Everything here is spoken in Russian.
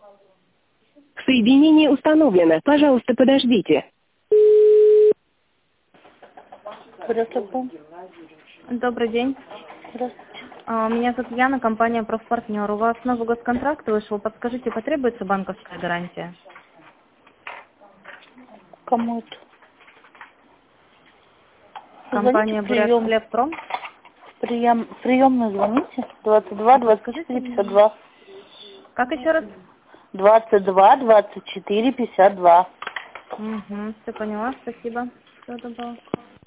Соединение установлено. Пожалуйста, подождите. Здравствуйте. Добрый день. Здравствуйте. Меня зовут Яна, компания «Профпартнер». У вас новый госконтракт вышел. Подскажите, потребуется банковская гарантия? Кому это? Компания «Бурятхлебпром». Приемную звоните. 22 24 52. Как еще раз? 22 24 52. Угу, все поняла, спасибо. Все добро.